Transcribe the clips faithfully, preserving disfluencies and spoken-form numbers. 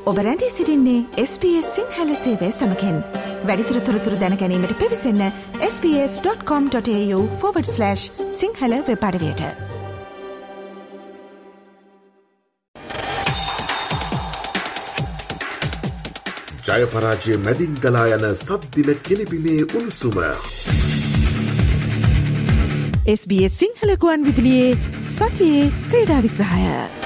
ඔබ රැඳී සිටින්නේ එස් බී එස් සිංහල සේවය සමගින්. වැඩිදුර තොරතුරු දැන ගැනීමට පිවිසන්න S B S dot com dot AU forward slash Sinhala web අඩවියට. ජය පරාජය මැදින් ගලා යන සද්දින කෙලිබිලේ උණුසුම. එස් බී එස් සිංහල ගුවන් විදුලියේ සතියේ ක්‍රීඩා විග්‍රහය.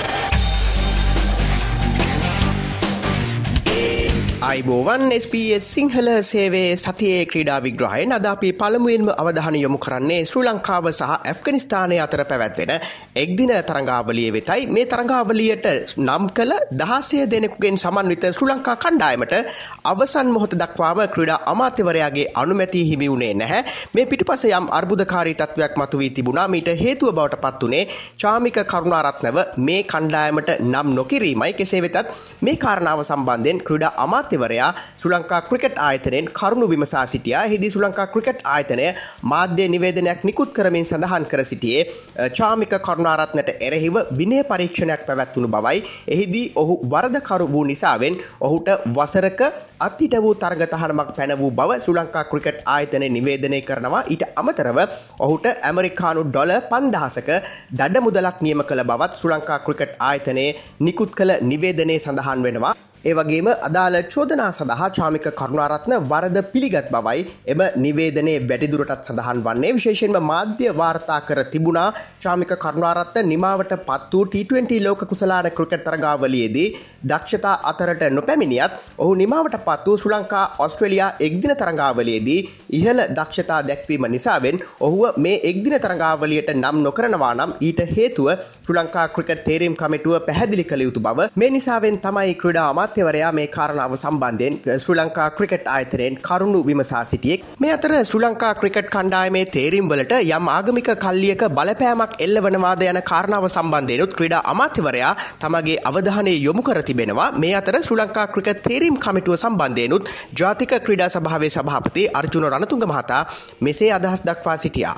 අයිබෝවන් එස් බී එස් සිංහල සේවයේ සතියේ ක්‍රීඩා විග්‍රහයෙන් අද අපි පළමුවෙන්ම අවධානය යොමු කරන්නේ ශ්‍රී ලංකාව සහ ඇෆ්ගනිස්තානය අතර පැවැත්වෙන එක්දින තරඟාවලිය වෙතයි. මේ තරඟාවලියට නම් කළ දහසය දෙනෙකුගෙන් සමන්විත ශ්‍රී ලංකා කණ්ඩායමට අවසන් මොහොත දක්වාම ක්‍රීඩා අමාත්‍යවරයාගේ අනුමැතිය හිමි වුණේ නැහැ. මේ පිටුපස යම් අර්බුදකාරී තත්වයක් මතුවී තිබුණා. මීට හේතුව බවට පත් වුණේ චාමික කරුණාරත්නව මේ කණ්ඩායමට නම් නොකිරීමයි. කෙසේ වෙතත් මේ කාරණාව සම්බන්ධයෙන් ක්‍රීඩා අමාත්‍ය වරයා ශ්‍රී ලංකා ක්‍රිකට් ආයතනයෙන් කරුණු විමසා සිටියා. එහිදී ශ්‍රී ලංකා ක්‍රිකට් ආයතනය මාධ්‍ය නිවේදනයක් නිකුත් කරමින් සඳහන් කර සිටියේ චාමික කරුණාරත්නට එරෙහිව විනය පරීක්ෂණයක් පැවැත්වුණු බවයි. එහිදී ඔහු වරදකරු වූ නිසාවෙන් ඔහුට වසරක අත්හිට වූ තරග තහනමක් පැන වූ බව ශ්‍රී ලංකා ක්‍රිකට් ආයතනය නිවේදනය කරනවා. ඊට අමතරව ඔහුට ඇමරිකානු ඩොලර් පන්දාහසක දඩ මුදලක් නියම කළ බවත් ශ්‍රී ලංකා ක්‍රිකට් ආයතනයේ නිකුත් කළ නිවේදනයේ සඳහන් වෙනවා. ඒ වගේම අදාළ චෝදනා සඳහා චාමික කරුණාරත්න වරද පිළිගත් බවයි එම නිවේදනයේ වැඩිදුරටත් සඳහන් වන්නේ. විශේෂයෙන්ම මාධ්‍ය වාර්තා කර තිබුණා චාමික කරුණාරත්න නිමාවට පත් වූ ටී ට්වෙන්ටි ලෝක කුසලාන ක්‍රිකට් තරගාවලියේදී දක්ෂතා අතරට නොපැමිණියත් ඔහු නිමාවට පත් වූ ශ්‍රී ලංකා ඕස්ට්‍රේලියා එක්දින තරගාවලියේදී ඉහළ දක්ෂතා දැක්වීම නිසාවෙන් ඔහුව මේ එක්දින තරගාවලියට නම් නොකරනවා නම් ඊට හේතුව ශ්‍රී ලංකා ක්‍රිකට් තේරීම් කමිටුව පැහැදිලි කළ යුතු බව. මේ නිසාවෙන් තමයි ක්‍රීඩා අමාත්‍යවරයා මේ කාරණාව සම්බන්ධයෙන් ශ්‍රී ලංකා ක්‍රිකට් ආයතනයෙන් කරුණු විමසා සිටියේ. මේ අතර ශ්‍රී ලංකා ක්‍රිකට් කණ්ඩායමේ තේරීම් වලට යම් ආගමික කල්ලියක බලපෑමක් එල්ලවනවාද යන කාරණාව සම්බන්ධයෙන්ුත් ක්‍රීඩා අමාත්‍යවරයා තමගේ අවධානය යොමු කර තිබෙනවා. මේ අතර ශ්‍රී ලංකා ක්‍රිකට් තේරීම් කමිටුව සම්බන්ධයෙන්ුත් ජාතික ක්‍රීඩා සභාවේ සභාපති අර්ජුන රණතුංග මහතා මෙසේ අදහස් දක්වා සිටියා.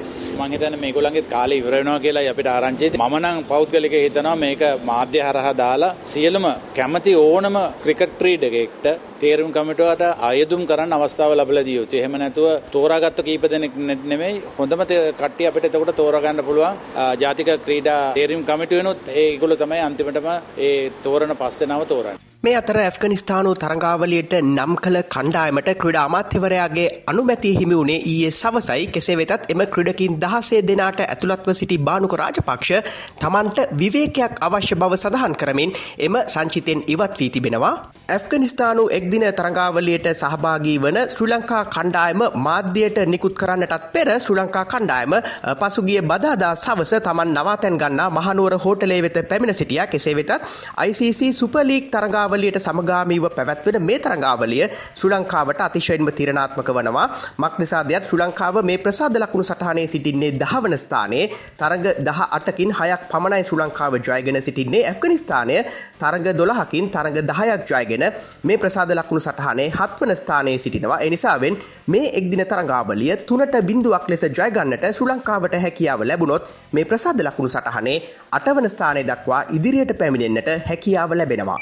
මම හිතන්නේ මේගොල්ලන්ගේ කාලේ ඉවර වෙනවා කියලා අපිට ආරංචි තියෙනවා. මම නම් පෞද්ගලිකව හිතනවා මේක මාධ්‍ය හරහා දාලා සියලුම කැමැති ඕනම ක්‍රිකට් ක්‍රීඩකයෙක්ට තේරුම් කමිටුවට ආයදුම් කරන්න අවස්ථාව ලැබලා දී යුතුයි. එහෙම නැතුව තෝරාගත්ත කීප දෙනෙක් නෙමෙයි හොඳම කට්ටිය අපිට එතකොට තෝරා ගන්න පුළුවන්. ජාතික ක්‍රීඩා තේරුම් කමිටුවෙනුත් ඒගොල්ලෝ තමයි අන්තිමටම ඒ තෝරන පස් දෙනාව තෝරන්නේ. මේ අතර ඇෆ්ගනිස්තානු තරඟාවලියට නම් කළ කණ්ඩායමට ක්‍රීඩා අමාත්‍යවරයාගේ අනුමැතිය හිමි වුණේ ඊයේ සවසයි. කෙසේ වෙතත් එම ක්‍රීඩකින් දහසේ දෙනාට ඇතුළත්ව සිටි බානුක රාජපක්ෂ තමන්ට විවේකයක් අවශ්‍ය බව සඳහන් කරමින් එම සංචිතෙන් ඉවත් වී තිබෙනවා. ඇෆ්ගනිස්තානු එක්දින තරඟාවලියට සහභාගී වන ශ්‍රී ලංකා කණ්ඩායම මාධ්‍යයට නිකුත් කරන්නටත් පෙර ශ්‍රී ලංකා කණ්ඩායම පසුගිය බදාදා සවස තමන් නවාතැන් ගන්නා මහනුවර හෝටලේ වෙත පැමිණ සිටියා. කෙසේ වෙතත් ආයි සී සී සුපර් ලීග් තරඟාවලියට සමගාමීව පැවැත්වෙන මේ තරඟාවලිය ශ්‍රී ලංකාවට අතිශයින්ම තීරණාත්මක වනවා. මක්නිසාදයක් ශ්‍රී ලංකාව මේ ප්‍රසාද ලකුණු සටහනේ සිටින්නේ දහ වන ස්ථානයේ. තරඟ දහ අටකින් හයක් පමණයි ශ්‍රී ලංකාව ජයගෙන සිටින්නේ. ඇෆ්ගනිස්තානය තරඟ දොළහකින් තරඟ දහයක් ජයගෙන මේ ප්‍රසාද ලකුණු සටහනේ හත් වන ස්ථානයේ සිටිනවා. ඒ නිසාවෙන් මේ එක්දින තරඟාවලිය තුනට බිංදුවක් ලෙස ජය ගන්නට ශ්‍රී ලංකාවට හැකියාව ලැබුණොත් මේ ප්‍රසාද ලකුණු සටහනේ අට වන ස්ථානයේ දක්වා ඉදිරියට පැමිණෙන්නට හැකියාව ලැබෙනවා.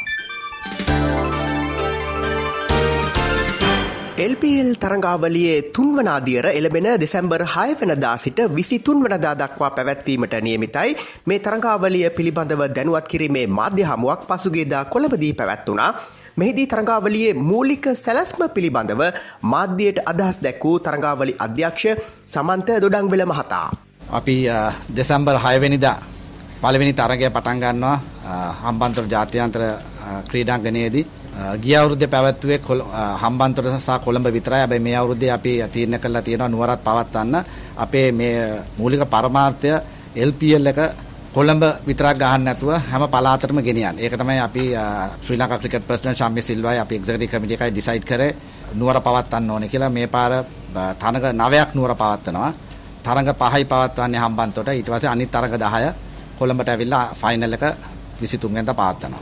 එල් පී එල් තරඟාවලියේ තුන්වන අදියර එළඹෙන දෙසැම්බර් හය වෙනිදා සිට විසිතුන් වෙනිදා දක්වා පැවැත්වීමට නියමිතයි. මේ තරඟාවලිය පිළිබඳව දැනුවත් කිරීමේ මාධ්‍ය හමුවක් පසුගියදා කොළඹදී පැවැත්වුණා. මෙහිදී තරඟාවලියේ මූලික සැලැස්ම පිළිබඳව මාධ්‍යයට අදහස් දැක්වූ තරඟාවලි අධ්‍යක්ෂ සමන්ත දොඩංවෙල මහතා. අපි දෙසැම්බර් හය වෙනිදා පළවෙනි තරගය පටන් ගන්නවා හම්බන්තොට ජාත්‍යන්තර ක්‍රීඩාංගණයේදී. ගිය අවුරුද්දේ පැවැත්වුවේ හම්බන්තොට සහ කොළඹ විතරයි. හැබැයි මේ අවුරුද්දේ අපි තීරණය කළා තියෙනවා නුවරත් පවත්වන්න. අපේ මේ මූලික පරමාර්ථය එල් පී එල් එක කොළඹ විතරක් ගහන්න නැතුව හැම පළාතටම ගෙනියන්න. ඒක තමයි අපි Sri Lanka cricket personal champion සිල්වායි අපි එක්සිකියුටිව් කමිටු එකයි ඩිසයිඩ් කරේ නුවර පවත්වන්න ඕනේ කියලා. මේ පාර තරඟ නවයක් නුවර පවත්වනවා. තරඟ පහයි පවත්වන්නේ හම්බන්තොට. ඊට පස්සේ අනිත් තරඟ දහය කොළඹට ඇවිල්ලා ෆයිනල් එක විසිතුන් වෙනිදා පවත්වනවා.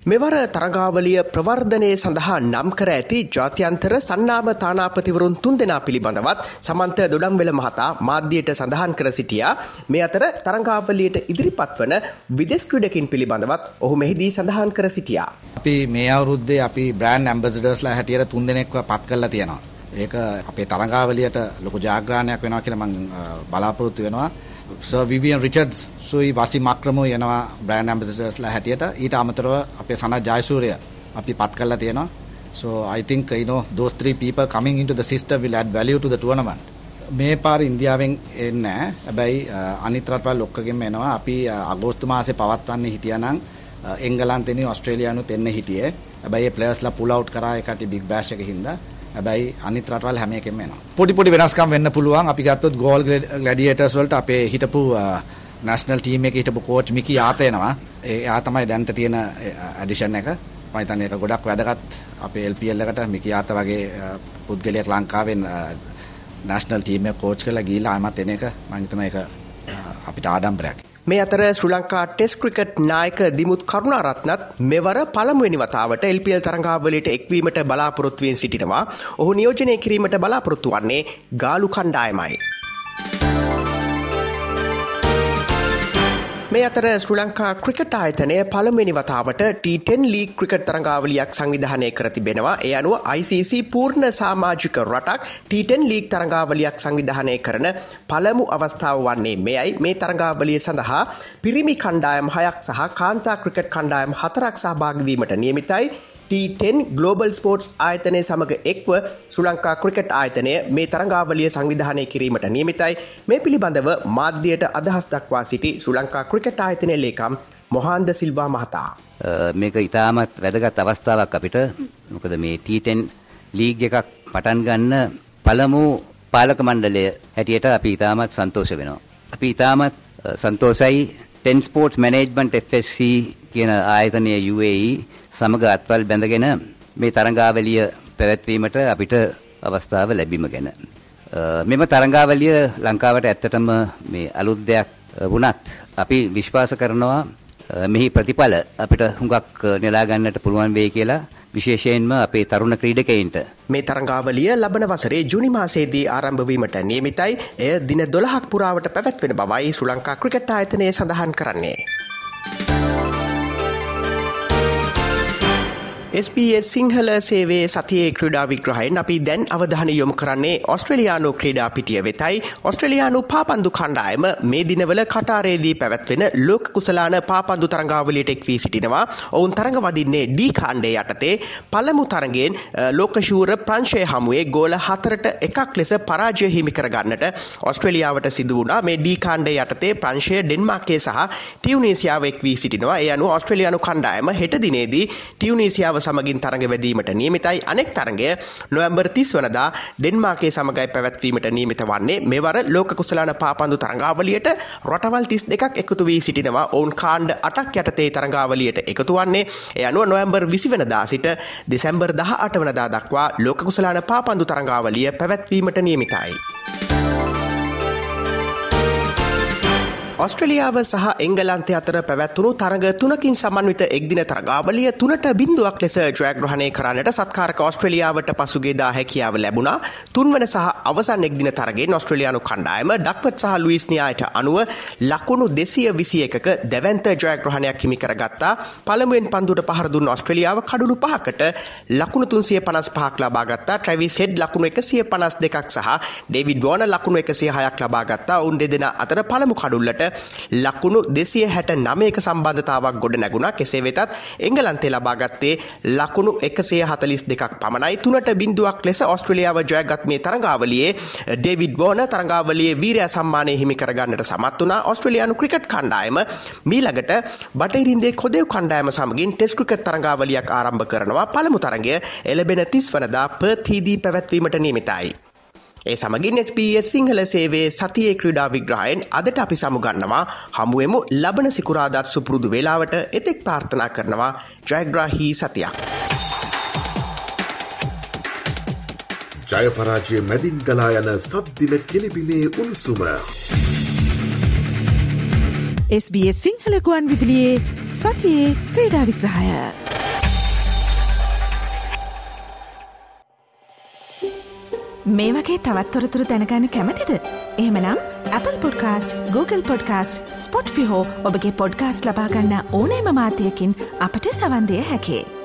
මෙවර තරගාවලිය ප්‍රවර්ධනය සඳහා නම් කර ඇති ජාත්‍යන්තර සන්නාම තානාපතිවරුන් තුන්දෙනා පිළිබඳවත් සමන්ත දොඩම්වෙල මහතා මාධ්‍යයට සඳහන් කර සිටියා. මේ අතර තරගාවලියට ඉදිරිපත් වන විදේශ ක්‍රීඩකින් පිළිබඳවත් ඔහු මෙහිදී සඳහන් කර සිටියා. අපි මේ අවුරුද්දේ අපි බ්‍රෑන්ඩ් ඇම්බැසඩර්ස්ලා හැටියට තුන්දෙනෙක්ව පත් කරලා තියෙනවා. ඒක අපේ තරගාවලියට ලොකු ජයග්‍රහණයක් වෙනවා කියලා මම බලාපොරොත්තු වෙනවා. සර් විවියන් රිචඩ්ස් සුයි වාසි මක්‍රමෝ යනවා බ්‍රෑන්ඩ් ඇම්බැසඩර්ස්ලා හැටියට. ඊට අමතරව අපේ සනත් ජයසූරිය අපි පත් කරලා තියෙනවා. So I think you know those three people coming into the system will add value to the tournament. මේ පාර ඉන්දියාවෙන් එන්නේ නැහැ. හැබැයි අනිත් රටවල් ඔක්කොගෙම එනවා. අපි අගෝස්තු මාසේ පවත්වන්නේ හිටියානම් එංගලන්තෙනි ඕස්ට්‍රේලියානුත් එන්න හිටියේ. හැබැයි ඒ ප්ලේයර්ස්ලා පුල් අවුට් කරා ඒකට බිග් බෑෂ් එක හින්දා. හැබැයි අනිත් රටවල් හැම එකෙම එනවා. පොඩි පොඩි වෙනස්කම් වෙන්න පුළුවන්. අපි ගත්තොත් ගෝල් ග්ලැඩියේටර්ස් වලට අපේ හිටපු නැෂනල් ටීම් එකේ හිටපු කෝච් මිකි යාත එනවා. එයා තමයි දැන්ත තියෙන ඇඩිෂන් එක. මම හිතන්නේ ඒක ගොඩක් වැදගත් අපේ එල් පී එල් එකට මිකි යාත වගේ පුද්ගලයෙක් ලංකාවෙන් නැෂනල් ටීම් එක කෝච් කරලා ගිහිල්ලා ආමත් එන එක මම හිතනවා ඒක අපිට ආඩම්බරයක්. මේ අතර ශ්‍රී ලංකා ටෙස්ට් ක්‍රිකට් නායක දිමුත් කරුණාරත්නත් මෙවර පළමුවෙනි වතාවට එල් පී එල් තරගාවලියට එක්වීමට බලාපොරොත්තු වෙමින් සිටිනවා. ඔහු නියෝජනය කිරීමට බලාපොරොත්තු වන්නේ ගාලු කණ්ඩායමයි. මේ අතර ශ්‍රී ලංකා ක්‍රිකට් ආයතනය පළමුවෙනි වතාවට ටී ටෙන් ලීග් ක්‍රිකට් තරගාවලියක් සංවිධානය කර තිබෙනවා. ඒ අනුව ආයි සී සී පූර්ණ සමාජික රටක් ටී ටෙන් ලීග් තරගාවලියක් සංවිධානය කරන පළමු අවස්ථාව වන්නේ මෙයයි. මේ තරගාවලිය සඳහා පිරිමි කණ්ඩායම් හයක් සහ කාන්තා ක්‍රිකට් කණ්ඩායම් හතරක් සහභාගී වීමට නියමිතයි. ටී ටෙන් ග්ලෝබල් ස්පෝර්ට්ස් ආයතනය සමග එක්ව ශ්‍රී ලංකා ක්‍රිකට් ආයතනය මේ තරගාවලිය සංවිධානය කිරීමට නියමිතයි. මේ පිළිබඳව මාධ්‍යයට අදහස් දක්වා සිටි ශ්‍රී ලංකා ක්‍රිකට් ආයතනයේ ලේකම් මොහන්ද සිල්වා මහතා. මේක ඉතාමත් වැදගත් අවස්ථාවක් අපිට. මොකද මේ ටී ටෙන් ලීග් එකක් පටන් ගන්න පළමු පාලක මණ්ඩලය හැටියට අපි ඉතාමත් සන්තෝෂ වෙනවා. අපි ඉතාමත් සන්තෝෂයි ten sports management F S C කියන ආයතනය යු ඒ ඊ සමග අත්වල් බැඳගෙන මේ තරගාවලිය පැවැත්වීමට අපිට අවස්ථාව ලැබීම ගැන. මෙම තරගාවලිය ලංකාවට ඇත්තටම මේ අලුත් දෙයක් වුණත් අපි විශ්වාස කරනවා මෙහි ප්‍රතිඵල අපිට හුඟක් නෙලා ගන්නට පුළුවන් වෙයි කියලා, විශේෂයෙන්ම අපේ තරුණ ක්‍රීඩකයින්ට. මේ තරගාවලිය ලබන වසරේ ජූනි මාසයේදී ආරම්භ වීමට නියමිතයි. එය දින දොළහක් පුරාවට පැවැත්වෙන බවයි ශ්‍රී ලංකා ක්‍රිකට් ආයතනය සඳහන් කරන්නේ. එස් බී එස් සිංහල සේවයේ සතියේ ක්‍රීඩා විග්‍රහයෙන් අපි දැන් අවධානය යොමු කරන්නේ ඕස්ට්‍රේලියානු ක්‍රීඩා පිටිය වෙතයි. ඕස්ට්‍රේලියානු පාපන්දු කණ්ඩායම මේ දිනවල කටාරයේදී පැවැත්වෙන ලෝක කුසලාන පාපන්දු තරගාවලියට එක් වී සිටිනවා. ඔවුන් තරඟ වදින්නේ ඩී කාණ්ඩය යටතේ. පළමු තරගයෙන් ලෝකශූර ප්‍රංශය හමුවේ ගෝල හතරට එකක් ලෙස පරාජය හිමි කර ගන්නට ඕස්ට්‍රේලියාවට සිදු වුණා. මේ ඩී කාණ්ඩය යටතේ ප්‍රංශය ඩෙන්මාර්කය සහ ටියුනීසියාව එක් වී සිටිනවා. ඒ අනුව ඕස්ට්‍රේලියානු කණ්ඩායම හෙට දිනේදී ටියුනීසියාව සමගින් තරඟ වැදීමට නියමිතයි. අනෙක් තරඟය නොවැම්බර් තිස් වනදා ඩෙන්මාර්කයේ සමගයි පැවැත්වීමට නියමිත වන්නේ. මෙවර ලෝක කුසලාන පාපන්දු තරඟාවලියට රටවල් තිස් දෙකක් එකතු වී සිටිනවා. ඔවුන් කාණ්ඩ අටක් යටතේ තරඟාවලියට එකතු වන්නේ. ඒ අනුව නොවැම්බර් විසි වනදා සිට දෙසැම්බර් දහ අට වනදා දක්වා ලෝක කුසලාන පාපන්දු තරඟාවලිය පැවැත්වීමට නියමිතයි. ඔස්ට්‍රේලියාව සහ එංගලන්තය අතර පැවැත්වුණු තරඟ තුනකින් සමන්විත එක්දින තරගාවලිය තුනට බිංදුවක් ලෙස ජයග්‍රහණය කරන්නට සත්කාරක ඔස්ට්‍රේලියාවට පසුගියදා හැකියාව ලැබුණා. තුන්වන සහ අවසන් එක්දින තරගයෙන් ඔස්ට්‍රේලියානු කණ්ඩායම ඩක්වර්ත් සහ ලුයිස් න්‍යායට අනුව ලකුණු දෙසිය විසි එකක දැවැන්ත ජයග්‍රහණයක් හිමි කරගත්තා. පළමුවෙන් පන්දුවට පහර දුන්න ඔස්ට්‍රේලියාව කඩුළු පහකට ලකුණු තුන්සිය පනස් පහක් ලබා ගත්තා. ට්‍රැවිස් හෙඩ් ලකුණු එකසිය පනස් දෙකක් සහ ඩේවිඩ් වෝනර් ලකුණු එකසිය හයක් ලබා ගත්තා. ඔවුන් දෙදෙනා අතර පළමු කඩුල්ලට ලකුණු දෙසිය හැට නවයක සම්බන්ධතාවක් ගොඩ නැගුණා. කෙසේ වෙතත් එංගලන්තය ලබා ගත්තේ ලකුණු එකසිය හතලිස් දෙකක් පමණයි. තුනට බිංදුවක් ලෙස ඔස්ට්‍රේලියාව ජයගත් මේ තරගාවලියේ ඩේවිඩ් වෝනර් තරගාවලියේ වීරයා සම්මානය හිමි කරගන්නට සමත් වුණා. ඔස්ට්‍රේලියානු ක්‍රිකට් කණ්ඩායම මීළඟට බටහිර ඉන්දියේ කොදෙව් කණ්ඩායම සමගින් ටෙස්ට් ක්‍රිකට් තරගාවලියක් ආරම්භ කරනවා. පළමු තරගය එළඹෙන තිස් වනදා පර්ත් හිදී පැවැත්වීමට නියමිතයි. ඒ සමගින් එස් බී එස් සිංහල සේවයේ සතියේ ක්‍රීඩා විග්‍රහයෙන් අදට අපි සමුගන්නවා. හමුවෙමු ලබන සිකුරාදාත් සුපුරුදු වේලාවට. එතෙක් ප්‍රාර්ථනා කරනවා ජයග්‍රාහී සතියක්. ජය පරාජය මැදින් ගලා යන සද්දින කෙලිබිලේ උණුසුම. එස් බී එස් සිංහල ගුවන් විදුලියේ සතියේ ක්‍රීඩා විග්‍රහය. මේ වගේ තවත් තොරතුරු දැනගන්න කැමතිද? එහෙමනම් Apple Podcast, Google Podcast, Spotify හෝ ඔබගේ පොඩ්කාස්ට් ලබා ගන්න ඕනෑම මාධ්‍යයකින් අපට සවන් දිය හැකියි.